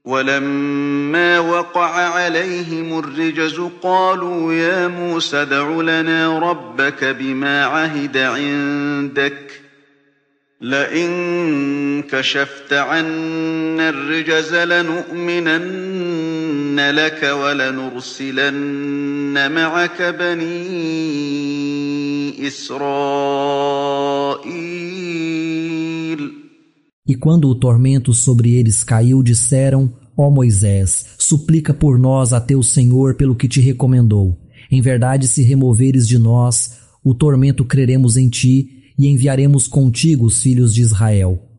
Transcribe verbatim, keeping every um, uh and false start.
ولما وقع عليهم الرجز قالوا يا موسى ادع لنا ربك بما عهد عندك لئن كشفت عنا الرجز لنؤمنن لك ولنرسلن معك بني إسرائيل. E quando o tormento sobre eles caiu, disseram: Ó Moisés, suplica por nós a teu Senhor pelo que te recomendou. Em verdade, se removeres de nós o tormento, creremos em ti e enviaremos contigo os filhos de Israel.